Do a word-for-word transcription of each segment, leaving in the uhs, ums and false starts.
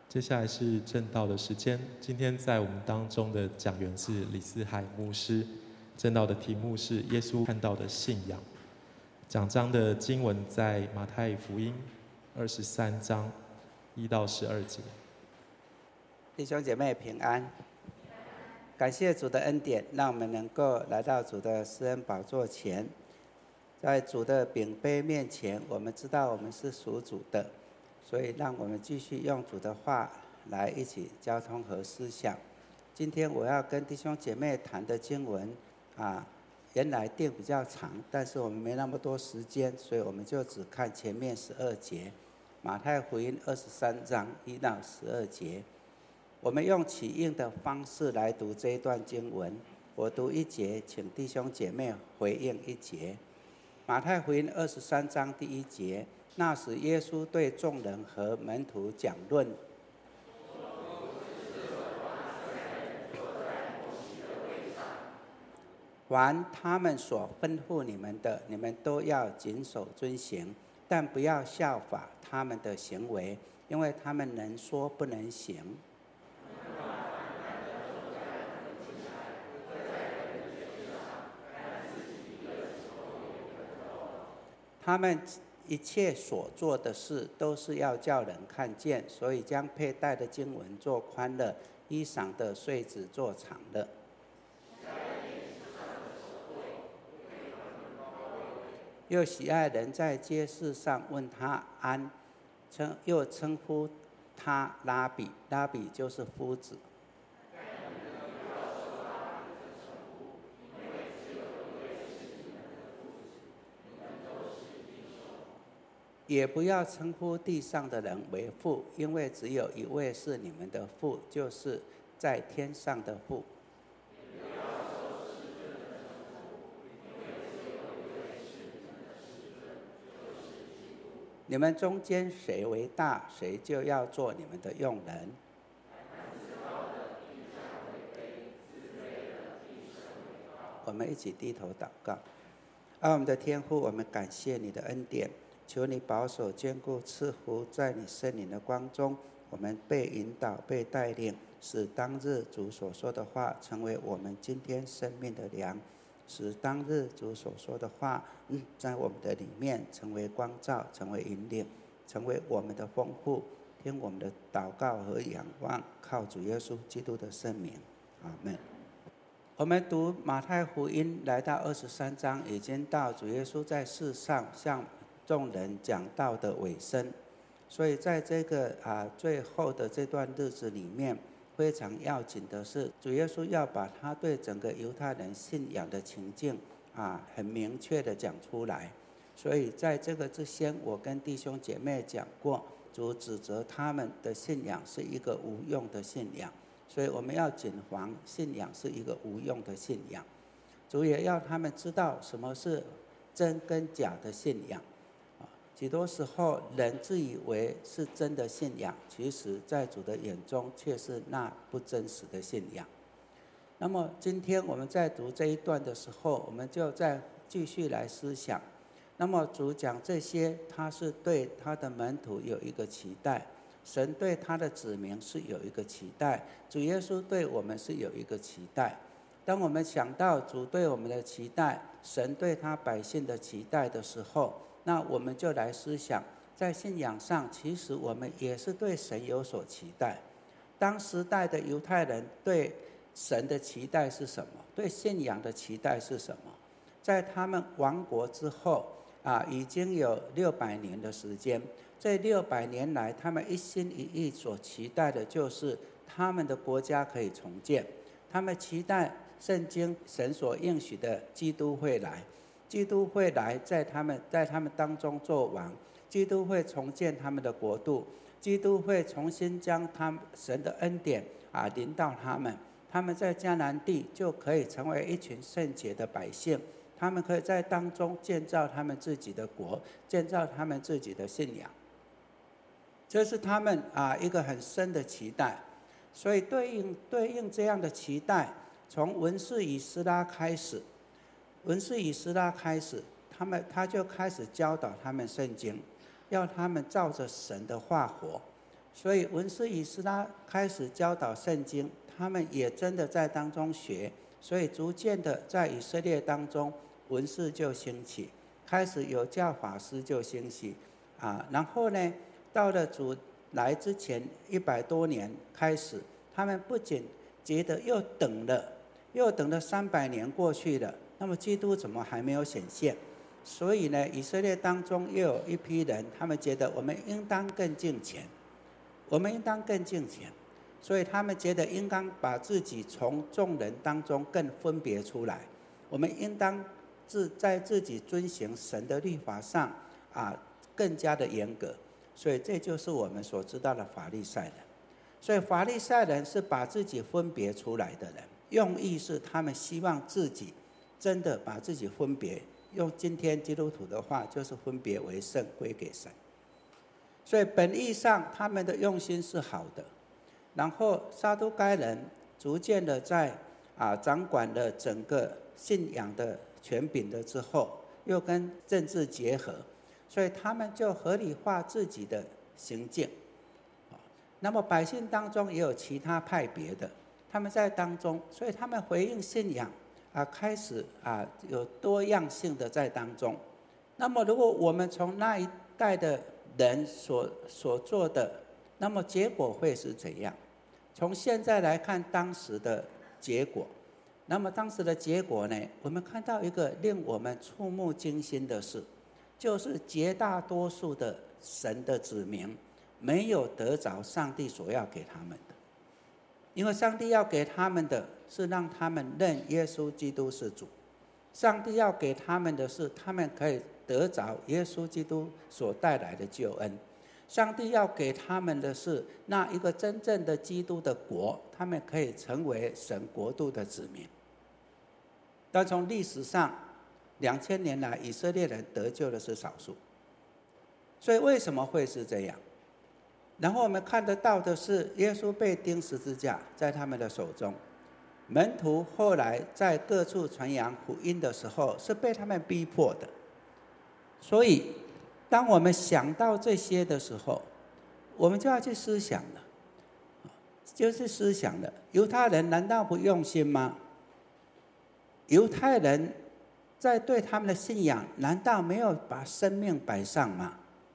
接下来是正道的时间。今天在我们当中的讲员是李思海牧师。正道的题目是耶稣看到的信仰。讲章的经文在马太福音二十三章一到十二节。 弟兄姐妹平安，感谢主的恩典，让我们能够来到主的施恩宝座前，在主的饼杯面前，我们知道我们是属主的，所以让我们继续用主的话来一起交通和思想。今天我要跟弟兄姐妹谈的经文啊，原来定比较长，但是我们没那么多时间，所以我们就只看前面十二节。马太福音二十三章一到十二节，我们用起应的方式来读这一段经文。我读一节，请弟兄姐妹回应一节。马太福音二十三章第一节，那时耶稣对众人和门徒讲论，凡他们所吩咐你们的，你们都要谨守遵行，但不要效法他们的行为，因为他们能说不能行。他们一切所做的事都是要叫人看见，所以将佩戴的经文做宽了，衣裳的穗子做长了。又喜爱人在街市上问他安，称又称呼他拉比，拉比就是夫子。也不要称呼地上的人为父，因为只有一位是你们的父，就是在天上的父。你们中间谁为大，谁就要做你们的用人。我们一起低头祷告。爱我们的天父，我们感谢你的恩典，求你保守坚固赐福在你圣灵的光中，我们被引导被带领，使当日主所说的话成为我们今天生命的粮，使当日主所说的话、嗯、在我们的里面成为光照，成为引领，成为我们的丰富。听我们的祷告和仰望，靠主耶稣基督的圣名，阿们。我们读马太福音来到二十三章，已经到主耶稣在世上向众人讲道的尾声，所以在这个、啊、最后的这段日子里面，非常要紧的是，主耶稣要把他对整个犹太人信仰的情境啊，很明确的讲出来。所以在这个之前，我跟弟兄姐妹讲过，主指责他们的信仰是一个无用的信仰，所以我们要谨防信仰是一个无用的信仰。主也要他们知道什么是真跟假的信仰。许多时候人自以为是真的信仰，其实在主的眼中却是那不真实的信仰。那么今天我们在读这一段的时候，我们就再继续来思想。那么主讲这些，他是对他的门徒有一个期待，神对他的子民是有一个期待，主耶稣对我们是有一个期待。当我们想到主对我们的期待，神对他百姓的期待的时候，那我们就来思想，在信仰上其实我们也是对神有所期待。当时代的犹太人对神的期待是什么？对信仰的期待是什么？在他们亡国之后啊，已经有六百年的时间，这六百年来他们一心一意所期待的就是他们的国家可以重建，他们期待圣经神所应许的基督会来，基督会来在他们在他们当中做王，基督会重建他们的国度，基督会重新将他们神的恩典啊临到他们，他们在迦南地就可以成为一群圣洁的百姓，他们可以在当中建造他们自己的国，建造他们自己的信仰。这是他们啊一个很深的期待。所以对应对应这样的期待，从文士以斯拉开始，文士以斯拉开始，他们他就开始教导他们圣经，要他们照着神的话活。 所以文士以斯拉开始教导圣经，他们也真的在当中学，所以逐渐的在以色列当中，文士就兴起，开始有教法师就兴起啊。然后呢，到了主来之前一百多年开始，他们不仅觉得又等了，又等了三百年过去了，那么基督怎么还没有显现？所以呢，以色列当中又有一批人，他们觉得我们应当更敬虔，我们应当更敬虔，所以他们觉得应当把自己从众人当中更分别出来，我们应当自在自己遵行神的律法上啊更加的严格。所以这就是我们所知道的法利赛人。所以法利赛人是把自己分别出来的人，用意是他们希望自己真的把自己分别，用今天基督徒的话就是分别为圣，归给神。所以本意上他们的用心是好的，然后撒都该人逐渐的在啊掌管了整个信仰的权柄了之后，又跟政治结合，所以他们就合理化自己的行径。那么百姓当中也有其他派别的，他们在当中，所以他们回应信仰啊，开始啊有多样性的在当中。那么如果我们从那一代的人所所做的，那么结果会是怎样？从现在来看当时的结果，那么当时的结果呢，我们看到一个令我们触目惊心的事，就是绝大多数的神的子民没有得着上帝所要给他们的，因为上帝要给他们的是让他们认耶稣基督是主，上帝要给他们的是他们可以得着耶稣基督所带来的救恩，上帝要给他们的是那一个真正的基督的国，他们可以成为神国度的子民。但从历史上两千年来，以色列人得救的是少数，所以为什么会是这样？然后我们看得到的是，耶稣被钉十字架在他们的手中，门徒后来在各处传扬福音的时候是被他们逼迫的。所以当我们想到这些的时候，我们就要去思想了，就是思想了，犹太人难道不用心吗？犹太人在对他们的信仰难道没有把生命摆上吗？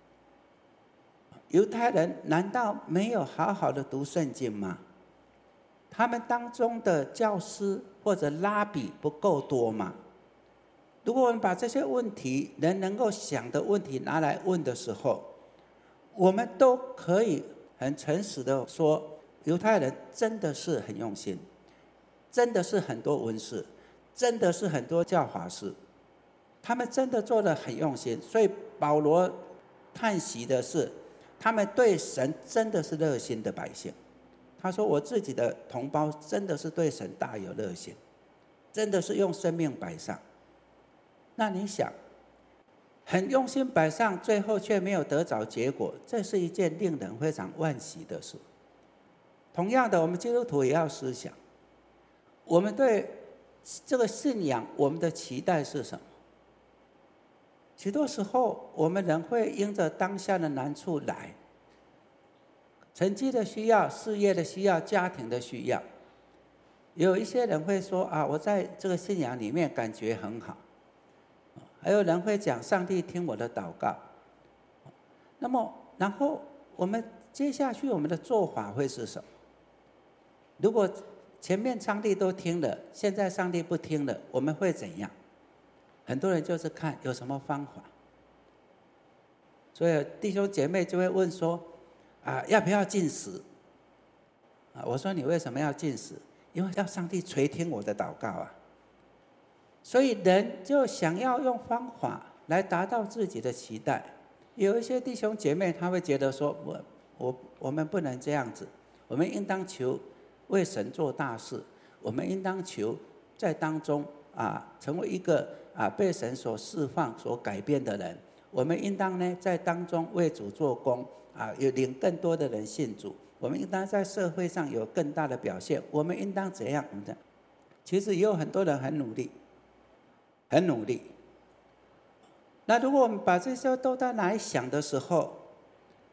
犹太人难道没有好好的读圣经吗？他们当中的教师或者拉比不够多吗？如果我们把这些问题，人能够想的问题拿来问的时候，我们都可以很诚实的说，犹太人真的是很用心，真的是很多文士，真的是很多教法师，他们真的做得很用心。所以保罗叹息的是，他们对神真的是热心的百姓。他说我自己的同胞真的是对神大有热心，真的是用生命摆上。那你想，很用心摆上，最后却没有得着结果，这是一件令人非常惋惜的事。同样的，我们基督徒也要思想，我们对这个信仰，我们的期待是什么？许多时候我们人会因着当下的难处来，成绩的需要，事业的需要，家庭的需要。有一些人会说啊，我在这个信仰里面感觉很好。还有人会讲上帝听我的祷告。那么然后我们接下去我们的做法会是什么？如果前面上帝都听了，现在上帝不听了，我们会怎样？很多人就是看有什么方法。所以弟兄姐妹就会问说啊，要不要禁食？啊，我说你为什么要禁食？因为要上帝垂听我的祷告啊。所以人就想要用方法来达到自己的期待。有一些弟兄姐妹他会觉得说，我我我们不能这样子，我们应当求为神做大事，我们应当求在当中啊成为一个啊被神所释放所改变的人。我们应当呢在当中为主做工啊，有领更多的人信主。我们应当在社会上有更大的表现。我们应当怎样？我们的其实也有很多人很努力。很努力。那如果我们把这些都在哪里想的时候，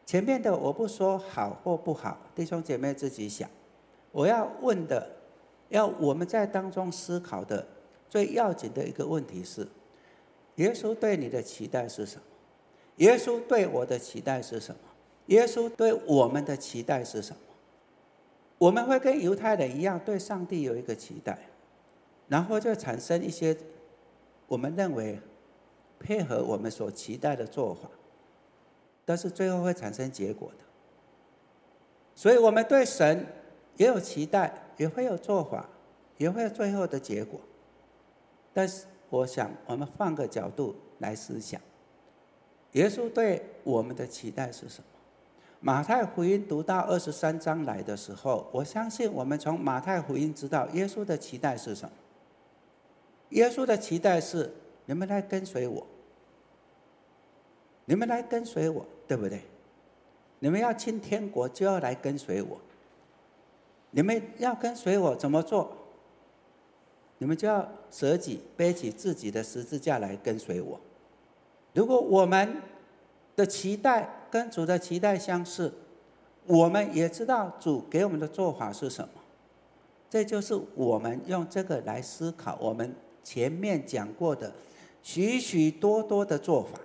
前面的我不说好或不好，弟兄姐妹自己想。我要问的，要我们在当中思考的最要紧的一个问题是：耶稣对你的期待是什么？耶稣对我的期待是什么？耶稣对我们的期待是什么？我们会跟犹太人一样，对上帝有一个期待，然后就产生一些我们认为配合我们所期待的做法，但是最后会产生结果的。所以我们对神也有期待，也会有做法，也会有最后的结果。但是我想我们换个角度来思想，耶稣对我们的期待是什么？马太福音读到二十三章来的时候，我相信我们从马太福音知道耶稣的期待是什么。耶稣的期待是你们来跟随我，你们来跟随我，对不对？你们要进天国就要来跟随我，你们要跟随我怎么做？你们就要舍己背起自己的十字架来跟随我。如果我们的期待跟主的期待相似，我们也知道主给我们的做法是什么。这就是我们用这个来思考我们前面讲过的许许多多的做法。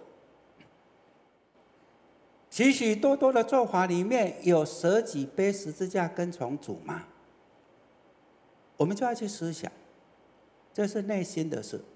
许许多多的做法里面有舍己背十字架跟从主吗？我们就要去思想，这是内心的事。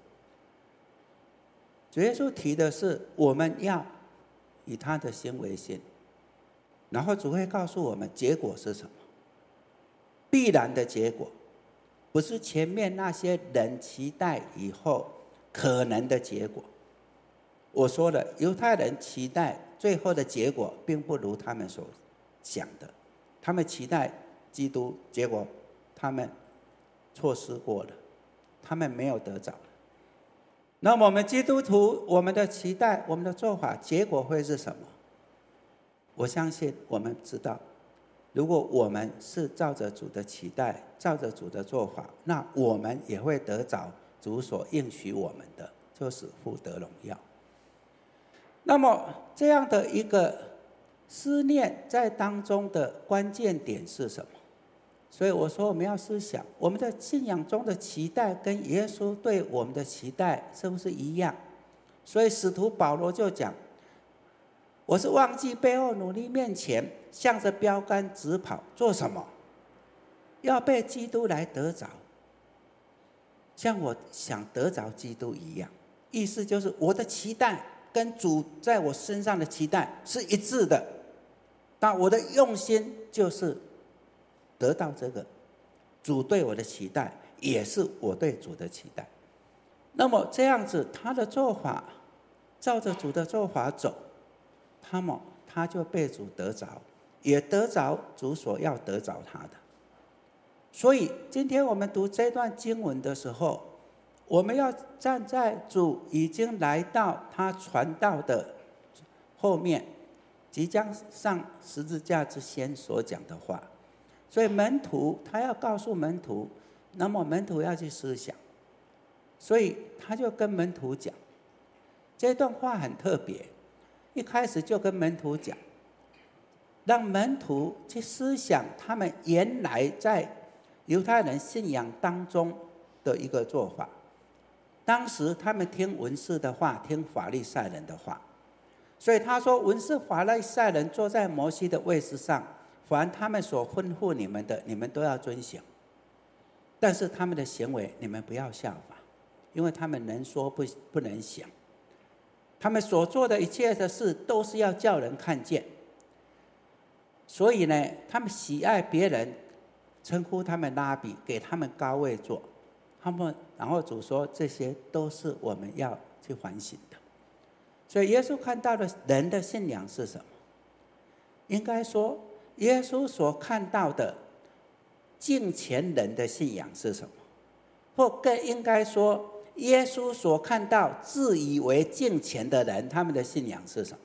主耶稣提的是我们要以他的心为心，然后主会告诉我们结果是什么。必然的结果，不是前面那些人期待以后可能的结果。我说了，犹太人期待最后的结果并不如他们所想的，他们期待基督，结果他们错失过了，他们没有得着。那么我们基督徒，我们的期待，我们的做法，结果会是什么？我相信我们知道，如果我们是照着主的期待，照着主的做法，那我们也会得着主所应许我们的，就是父得荣耀。那么这样的一个思念在当中的关键点是什么？所以我说我们要思想，我们的信仰中的期待跟耶稣对我们的期待是不是一样？所以使徒保罗就讲，我是忘记背后，努力面前，向着标杆直跑，做什么？要被基督来得着，像我想得着基督一样。意思就是我的期待跟主在我身上的期待是一致的，那我的用心就是得到这个，主对我的期待也是我对主的期待。那么这样子，他的做法照着主的做法走，那么他就被主得着，也得着主所要得着他的。所以今天我们读这段经文的时候，我们要站在主已经来到他传道的后面，即将上十字架之前所讲的话。所以门徒他要告诉门徒，那么门徒要去思想，所以他就跟门徒讲，这段话很特别，一开始就跟门徒讲，让门徒去思想他们原来在犹太人信仰当中的一个做法。当时他们听文士的话，听法利赛人的话，所以他说，文士法利赛人坐在摩西的位置上，凡他们所吩咐你们的，你们都要遵行，但是他们的行为你们不要效法，因为他们能说 不, 不能想，他们所做的一切的事都是要叫人看见。所以呢，他们喜爱别人称呼他们拉比，给他们高位坐。他们然后主说，这些都是我们要去反省的。所以耶稣看到的人的信仰是什么？应该说耶稣所看到的敬虔人的信仰是什么？或更应该说，耶稣所看到自以为敬虔的人，他们的信仰是什么？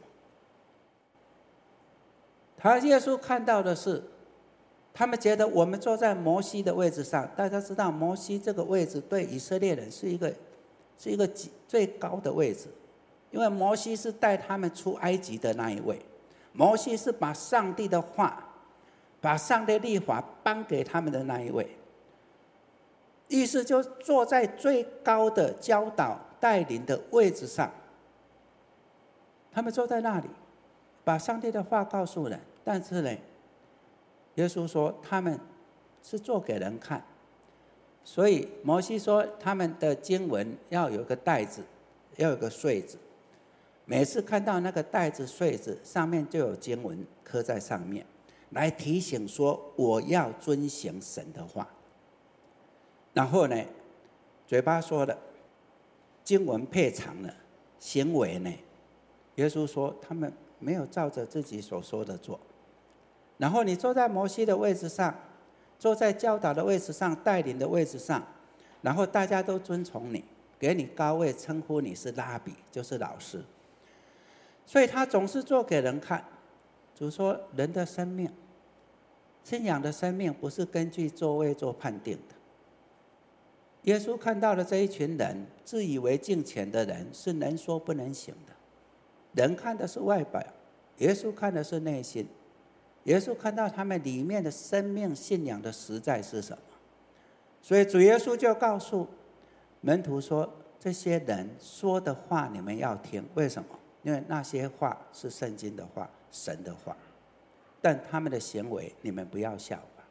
他耶稣看到的是，他们觉得我们坐在摩西的位置上，大家知道摩西这个位置对以色列人是一个是一个最高的位置，因为摩西是带他们出埃及的那一位， 摩西是把上帝的话，把上帝律法颁给他们的那一位，意思就坐在最高的教导带领的位置上。他们坐在那里，把上帝的话告诉人，但是呢，耶稣说他们是做给人看。所以摩西说他们的经文要有个带子，要有个穗子，每次看到那个带子穗子上面就有经文刻在上面，来提醒说我要遵行神的话。然后呢，嘴巴说了，经文配场了，行为呢，耶稣说他们没有照着自己所说的做。然后你坐在摩西的位置上，坐在教导的位置上，带领的位置上，然后大家都尊崇你，给你高位，称呼你是拉比，就是老师。所以他总是做给人看。主说人的生命，信仰的生命不是根据座位做判定的。耶稣看到的这一群人，自以为敬虔的人，是能说不能行的。人看的是外表，耶稣看的是内心。耶稣看到他们里面的生命信仰的实在是什么。所以主耶稣就告诉门徒说，这些人说的话你们要听。为什么？因为那些话是圣经的话，神的话，但他们的行为你们不要效法。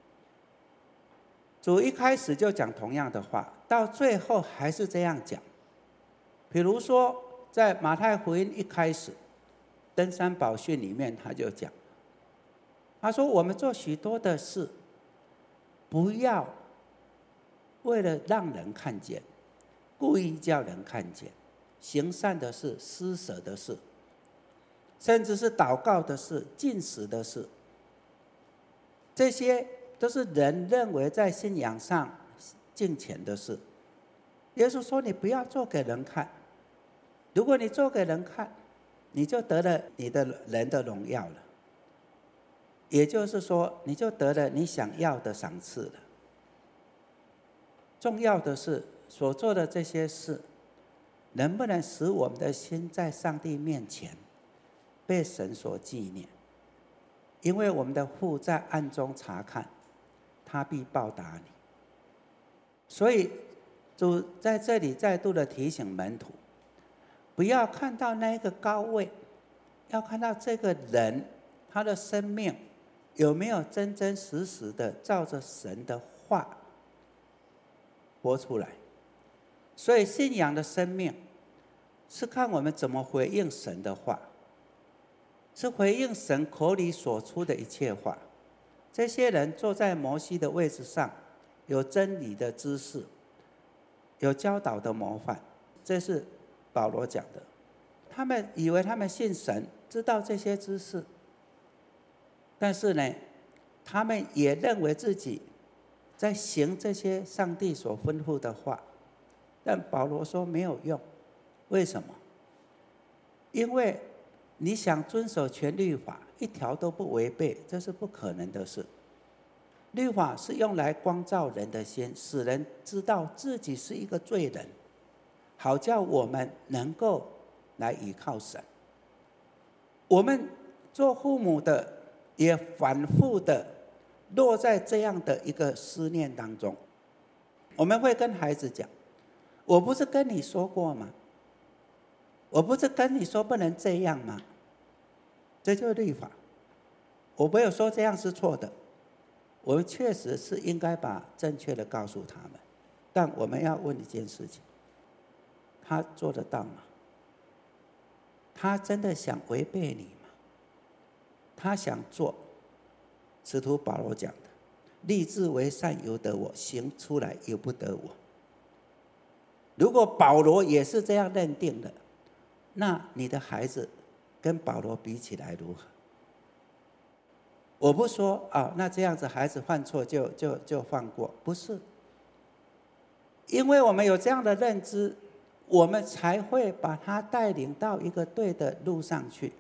主一开始就讲同样的话，到最后还是这样讲。比如说在马太福音一开始登山宝训里面，他就讲，他说我们做许多的事，不要为了让人看见，故意叫人看见，行善的事，施舍的事，甚至是祷告的事，禁食的事，这些都是人认为在信仰上敬虔的事。耶稣说你不要做给人看，如果你做给人看，你就得了你的人的荣耀了，也就是说你就得了你想要的赏赐了。重要的是所做的这些事能不能使我们的心在上帝面前被神所纪念，因为我们的父在暗中察看，他必报答你。所以主在这里再度的提醒门徒，不要看到那个高位，要看到这个人他的生命有没有真真实实的照着神的话活出来。所以信仰的生命是看我们怎么回应神的话，是回应神口里所出的一切话。这些人坐在摩西的位置上，有真理的知识，有教导的模范，这是保罗讲的。他们以为他们信神，知道这些知识，但是呢，他们也认为自己在行这些上帝所吩咐的话。但保罗说没有用。为什么？因为你想遵守全律法，一条都不违背，这是不可能的事。律法是用来光照人的心，使人知道自己是一个罪人，好叫我们能够来依靠神。我们做父母的也反复的落在这样的一个思念当中。我们会跟孩子讲，我不是跟你说过吗？我不是跟你说不能这样吗？这就是律法。我没有说这样是错的，我们确实是应该把正确的告诉他们。但我们要问一件事情，他做得到吗？他真的想违背你吗？他想做，使徒保罗讲的，立志为善由得我，行出来由不得我。如果保罗也是这样认定的，那你的孩子跟保罗比起来如何？我不说啊，那这样子孩子犯错就就就放过，不是。因为我们有这样的认知，我们才会把他带领到一个对的路上去。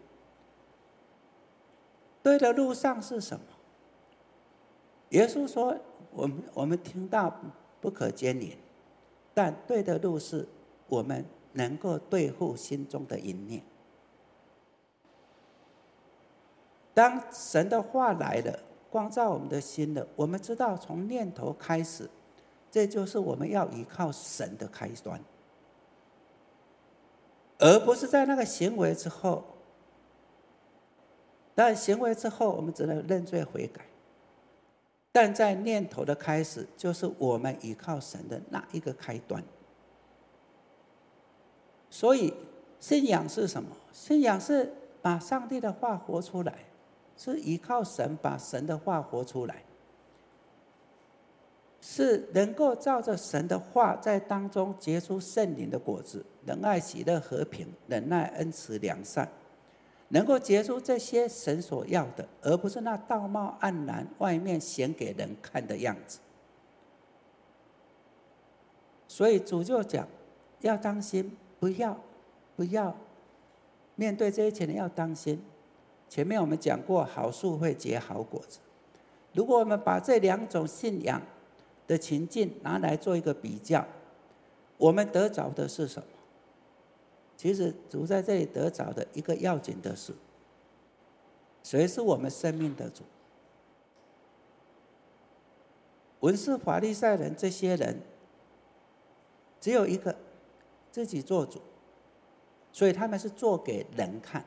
对的路上是什么？耶稣说，我们我们听到不可奸淫，但对的路是我们能够对付心中的淫念。 当神的话来了，光照我们的心了，我们知道从念头开始，这就是我们要依靠神的开端，而不是在那个行为之后。但行为之后，我们只能认罪悔改。但在念头的开始，就是我们依靠神的那一个开端。所以信仰是什么？信仰是把上帝的话活出来，是依靠神把神的话活出来，是能够照着神的话在当中结出圣灵的果子，仁爱、喜乐、和平、忍耐、恩慈、良善，能够结出这些神所要的，而不是那道貌岸然、外面显给人看的样子。所以主就讲，要当心，不要不要面对这一切人要当心。前面我们讲过，好树会结好果子。如果我们把这两种信仰的情境拿来做一个比较，我们得着的是什么？其实主在这里得着的一个要紧的是，谁是我们生命的主？文士法利赛人这些人只有一个，自己做主，所以他们是做给人看，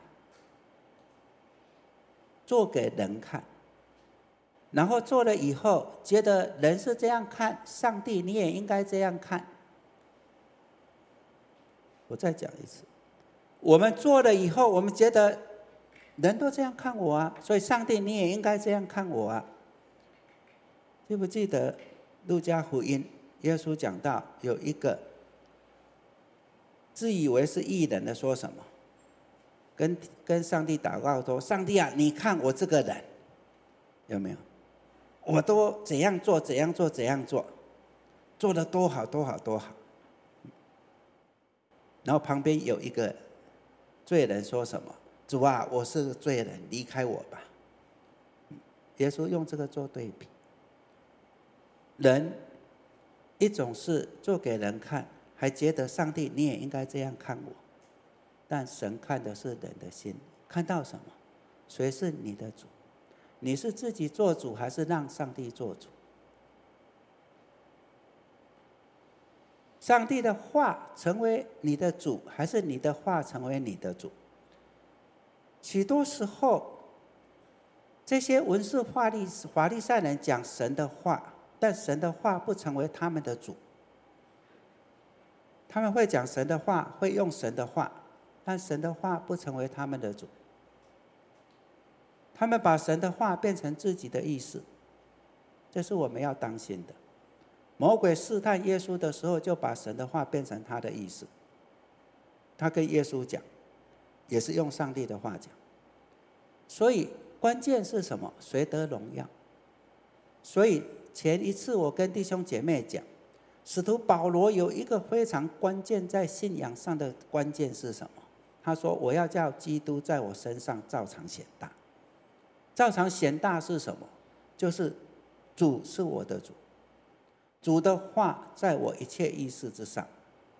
做给人看，然后做了以后觉得人是这样看，上帝你也应该这样看。我再讲一次，我们做了以后，我们觉得人都这样看我啊，所以上帝你也应该这样看我啊。记不记得路加福音耶稣讲到有一个自以为是义人的说什么，跟跟上帝祷告说，上帝啊，你看我这个人有没有，我都怎样做怎样做怎样做，做得多好多好多好。然后旁边有一个罪人说什么，主啊，我是罪人，离开我吧。耶稣用这个做对比，人一种是做给人看，还觉得上帝你也应该这样看我，但神看的是人的心，看到什么？谁是你的主？你是自己做主，还是让上帝做主？上帝的话成为你的主，还是你的话成为你的主？许多时候，这些文士法利法利赛人讲神的话，但神的话不成为他们的主。他们会讲神的话，会用神的话，但神的话不成为他们的主。他们把神的话变成自己的意思，这是我们要当心的。魔鬼试探耶稣的时候，就把神的话变成他的意思。他跟耶稣讲，也是用上帝的话讲。所以关键是什么？谁得荣耀？所以前一次我跟弟兄姐妹讲，使徒保罗有一个非常关键，在信仰上的关键是什么？他说，我要叫基督在我身上照常显大。照常显大是什么？就是主是我的主，主的话在我一切意识之上。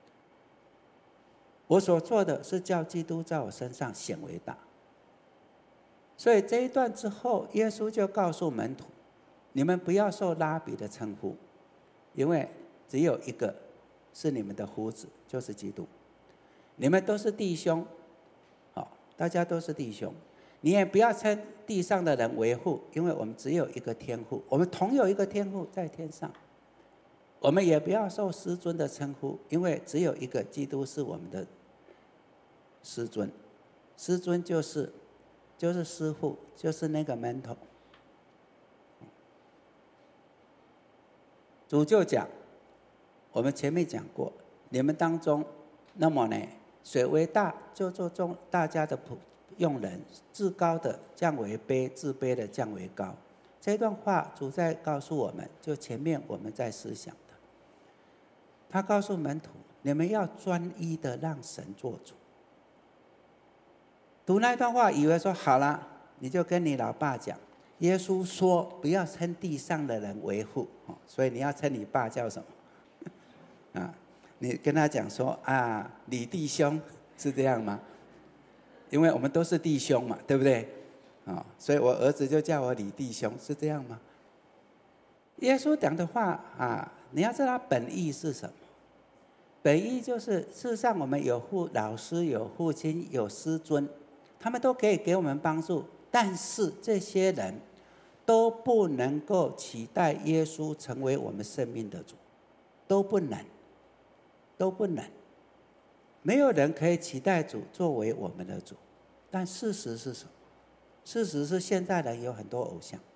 我所做的是叫基督在我身上显为大。所以这一段之后，耶稣就告诉门徒，你们不要受拉比的称呼，因为只有一个是你们的胡子，就是基督。你们都是弟兄，好，大家都是弟兄。你也不要称地上的人为父，因为我们只有一个天父，我们同有一个天父在天上。我们也不要受师尊的称呼，因为只有一个基督是我们的师尊。师尊就是就是师父，就是那个门头。主就讲，我们前面讲过，你们当中，那么呢，谁为大，就做众大家的仆用人，至高的降为卑，自卑的降为高。这段话主在告诉我们，就前面我们在思想的，他告诉门徒，你们要专一的让神做主。读那段话，以为说好了，你就跟你老爸讲，耶稣说不要称地上的人为父，所以你要称你爸叫什么？啊，你跟他讲说啊，李弟兄，是这样吗？因为我们都是弟兄嘛，对不对？ 啊，所以我儿子就叫我李弟兄，是这样吗？耶稣讲的话啊，你要知道本意是什么？本意就是，事实上我们有父老师，有父亲，有师尊，他们都可以给我们帮助，但是这些人都不能够期待耶稣成为我们生命的主，都不能，都不能。没有人可以期待主作为我们的主，但事实是什么？事实是现代人有很多偶像，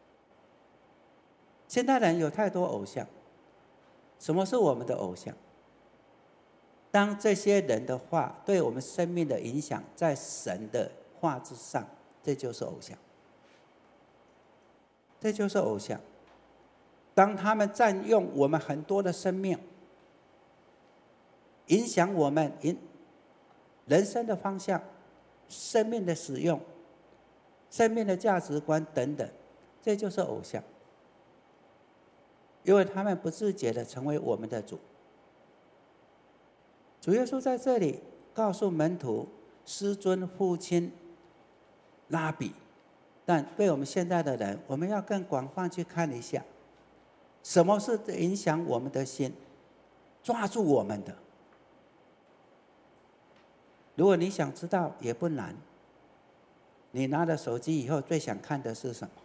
现代人有太多偶像。什么是我们的偶像？当这些人的话对我们生命的影响在神的话之上，这就是偶像，这就是偶像。当他们占用我们很多的生命，影响我们人生的方向、生命的使用、生命的价值观等等，这就是偶像。因为他们不自觉地成为我们的主。主耶稣在这里告诉门徒，师尊、父亲、拉比，但对我们现在的人，我们要更广泛去看一下，什么是影响我们的心、抓住我们的。如果你想知道，也不难。你拿了手机以后，最想看的是什么？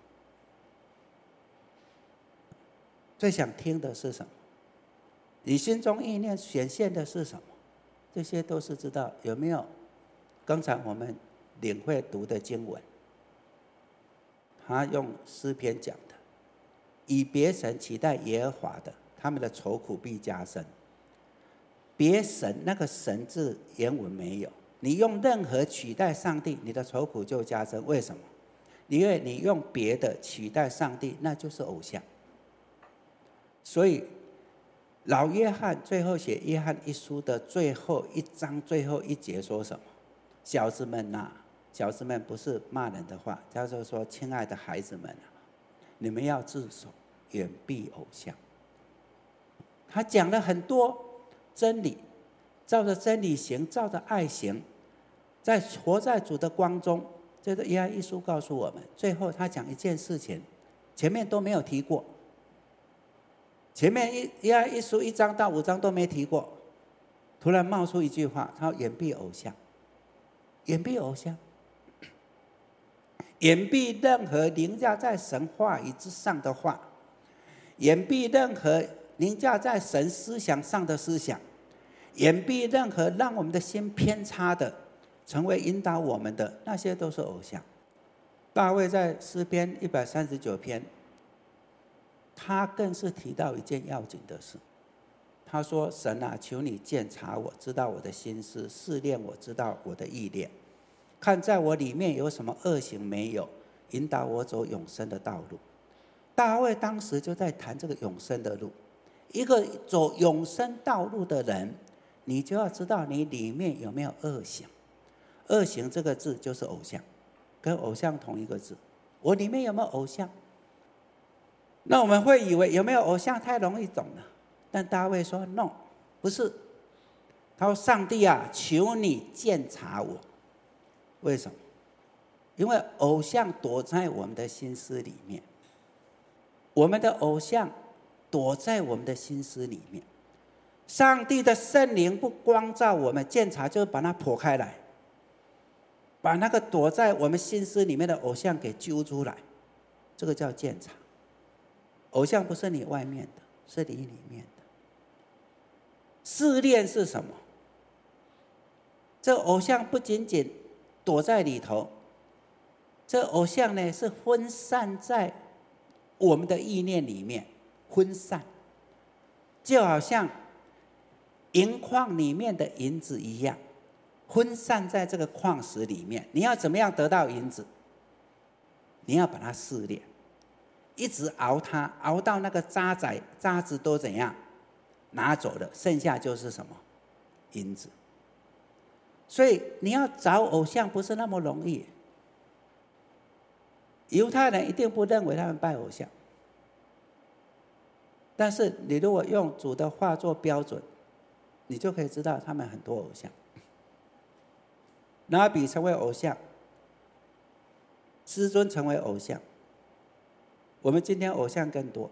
最想听的是什么？你心中意念显现的是什么？这些都是知道有没有？刚才我们领会读的经文，他用诗篇讲的，以别神取代耶和华的，他们的愁苦必加深。别神那个神字原文没有，你用任何取代上帝，你的愁苦就加深。为什么？因为你用别的取代上帝，那就是偶像。所以老约翰最后写约翰一书的最后一章最后一节说什么？小子们呐、啊，小子们不是骂人的话，叫做说，亲爱的孩子们啊，你们要自守，远避偶像。他讲了很多真理，照着真理行，照着爱行，在活在主的光中。这个约翰一书告诉我们，最后他讲一件事情，前面都没有提过。前面一约翰一书一章到五章都没提过，突然冒出一句话，他说远避偶像，远避偶像，远避任何凌驾在神话语之上的话，远避任何凌驾在神思想上的思想，远避任何让我们的心偏差的，成为引导我们的，那些都是偶像。大卫在诗篇一百三十九篇，他更是提到一件要紧的事。他说，神啊，求你鉴察我，知道我的心思，试炼我，知道我的意念，看在我里面有什么恶行没有，引导我走永生的道路。大卫当时就在谈这个永生的路。一个走永生道路的人，你就要知道你里面有没有恶行。恶行这个字就是偶像，跟偶像同一个字。我里面有没有偶像？那我们会以为有没有偶像太容易懂了，但大卫说 no， 不是。他说，上帝啊，求你鉴察我。为什么？因为偶像躲在我们的心思里面，我们的偶像躲在我们的心思里面。上帝的圣灵不光照我们，鉴察就是把它剖开来，把那个躲在我们心思里面的偶像给揪出来，这个叫鉴察。偶像不是你外面的，是你里面的。试炼是什么？这偶像不仅仅躲在里头，这偶像呢是分散在我们的意念里面，分散，就好像银矿里面的银子一样，分散在这个矿石里面。你要怎么样得到银子？你要把它试炼，一直熬它，熬到那个渣仔渣子都怎样拿走了，剩下就是什么？银子。所以你要找偶像不是那么容易。犹太人一定不认为他们拜偶像，但是你如果用主的话做标准，你就可以知道他们很多偶像。拉比成为偶像， 师尊成为偶像。我们今天偶像更多，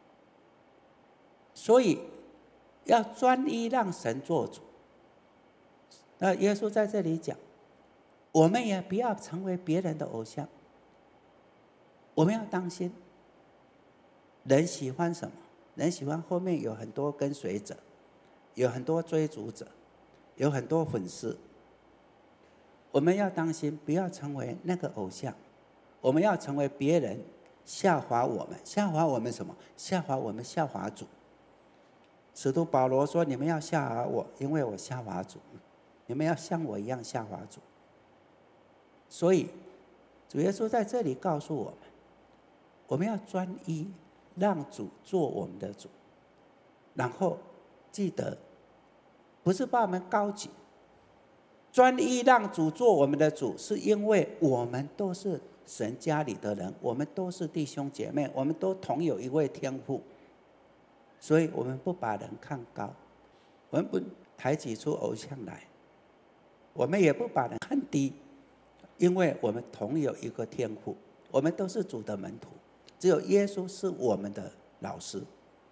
所以要专一让神做主。那耶稣在这里讲，我们也不要成为别人的偶像。我们要当心，人喜欢什么？人喜欢后面有很多跟随者，有很多追逐者，有很多粉丝。我们要当心，不要成为那个偶像。我们要成为别人效法我们，效法我们什么？效法我们效法主。使徒保罗说：“你们要效法我，因为我效法主。你们要像我一样效法主。”所以，主耶稣在这里告诉我们，我们要专一，让主做我们的主。然后记得，不是把我们高举，专一让主做我们的主，是因为我们都是神家里的人，我们都是弟兄姐妹，我们都同有一位天父，所以我们不把人看高，我们不抬起出偶像来，我们也不把人看低，因为我们同有一个天父，我们都是主的门徒，只有耶稣是我们的老师。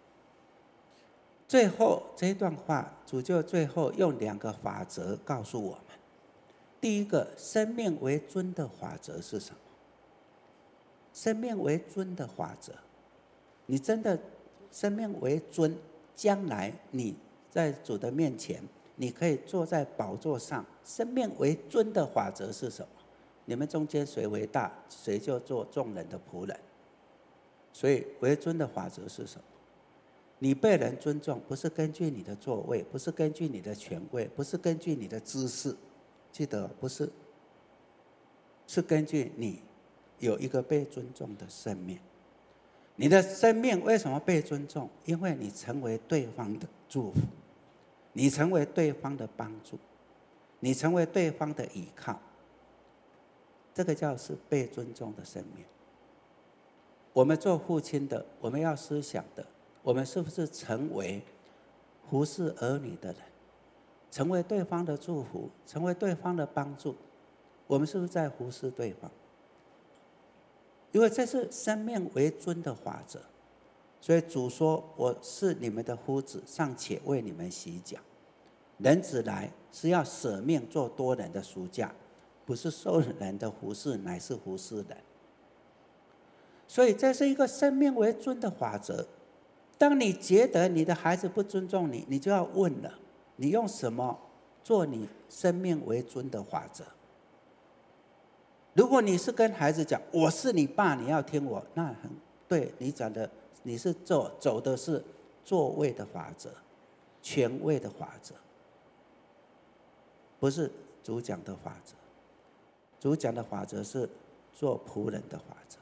最后这一段话，主就最后用两个法则告诉我们。第一个，生命为尊的法则是什么？生命为尊的法则，你真的生命为尊，将来你在主的面前，你可以坐在宝座上。生命为尊的法则是什么？你们中间谁为大，谁就做众人的仆人。所以为尊的法则是什么？你被人尊重，不是根据你的座位，不是根据你的权位，不是根据你的知识，记得不是，是根据你有一个被尊重的生命。你的生命为什么被尊重？因为你成为对方的祝福，你成为对方的帮助，你成为对方的依靠，这个叫是被尊重的生命。我们做父亲的，我们要思想的，我们是不是成为服侍儿女的人，成为对方的祝福，成为对方的帮助？我们是不是在服侍对方？因为这是生命为尊的法则，所以主说：“我是你们的夫子，尚且为你们洗脚。人子来是要舍命做多人的赎价，不是受人的服侍，乃是服侍人。”所以这是一个生命为尊的法则。当你觉得你的孩子不尊重你，你就要问了：你用什么做你生命为尊的法则？如果你是跟孩子讲我是你爸，你要听我，那很对，你讲的你是走走的是座位的法则，权位的法则，不是主讲的法则。主讲的法则是做仆人的法则。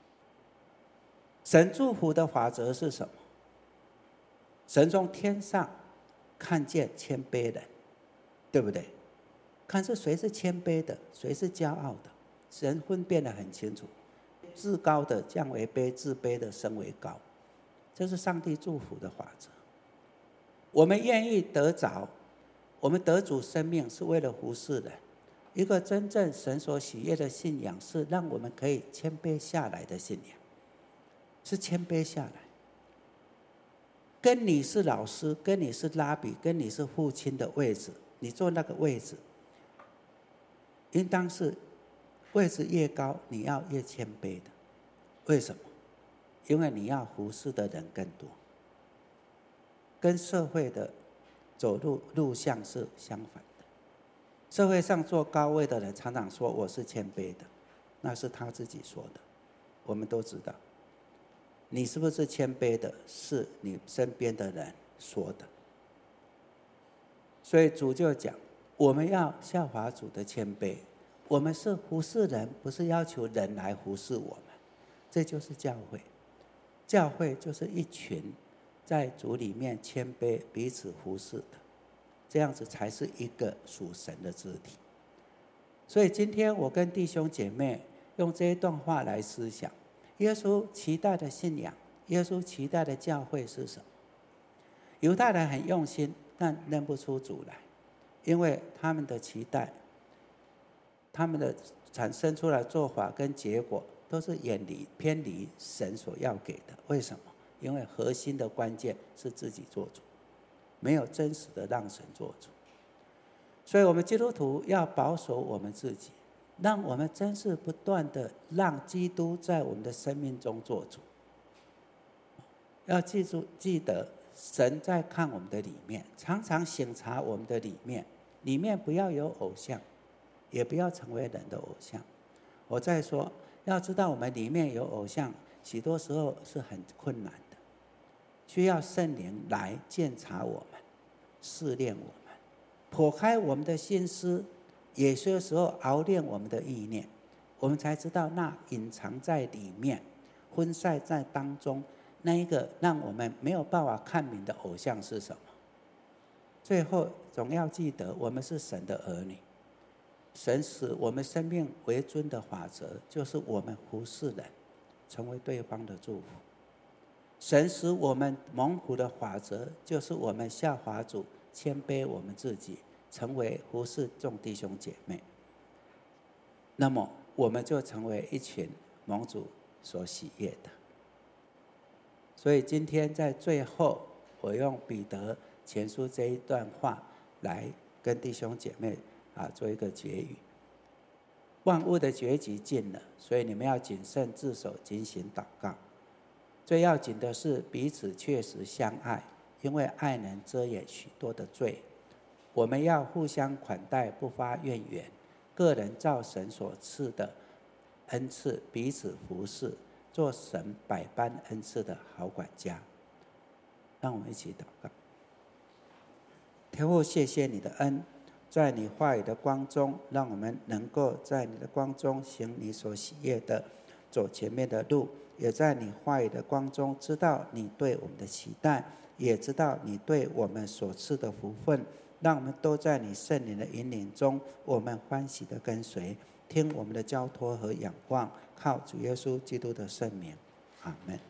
神祝福的法则是什么？神从天上看见谦卑人，对不对？看是谁是谦卑的，谁是骄傲的，神分辨得很清楚。至高的降为卑，自卑的升为高，这是上帝祝福的法则。我们愿意得着，我们得主生命是为了服侍人。一个真正神所喜悦的信仰，是让我们可以谦卑下来的信仰，是谦卑下来。跟你是老师，跟你是拉比，跟你是父亲的位置，你坐那个位置，应当是位置越高，你要越谦卑的。为什么？因为你要服侍的人更多，跟社会的走路路向是相反的。社会上坐高位的人常常说我是谦卑的，那是他自己说的，我们都知道。你是不是谦卑的，是你身边的人说的。所以主就讲，我们要效法主的谦卑。我们是服侍人，不是要求人来服侍我们。这就是教会。教会就是一群在主里面谦卑彼此服侍的，这样子才是一个属神的肢体。所以今天我跟弟兄姐妹用这一段话来思想，耶稣期待的信仰，耶稣期待的教会是什么？犹太人很用心，但认不出主来，因为他们的期待，他们的产生出来的做法跟结果都是远离偏离神所要给的。为什么？因为核心的关键是自己做主，没有真实的让神做主。所以我们基督徒要保守我们自己，让我们真是不断的让基督在我们的生命中做主。要记住记得神在看我们的里面，常常省察我们的里面，里面不要有偶像，也不要成为人的偶像。我再说，要知道我们里面有偶像，许多时候是很困难的，需要圣灵来鉴察我们，试炼我们，剖开我们的心思，有些时候熬炼我们的意念，我们才知道那隐藏在里面，分散在当中，那一个让我们没有办法看明的偶像是什么。最后总要记得，我们是神的儿女，神使我们生命为尊的法则，就是我们服侍人，成为对方的祝福。神使我们蒙福的法则，就是我们效法主，谦卑我们自己，成为服侍众弟兄姐妹。那么我们就成为一群蒙主所喜悦的。所以今天在最后，我用彼得前书这一段话来跟弟兄姐妹啊做一个结语。万物的结局近了，所以你们要谨慎自守，警醒祷告。最要紧的是彼此确实相爱，因为爱能遮掩许多的罪。我们要互相款待，不发怨言，个人照神所赐的恩赐彼此服侍，做神百般恩赐的好管家。让我们一起祷告。天父，谢谢你的恩，在你话语的光中，让我们能够在你的光中行你所喜悦的，走前面的路，也在你话语的光中知道你对我们的期待，也知道你对我们所赐的福分，让我们都在你圣灵的引领中，我们欢喜的跟随，听我们的交托和仰望，靠主耶稣基督的圣名，阿们。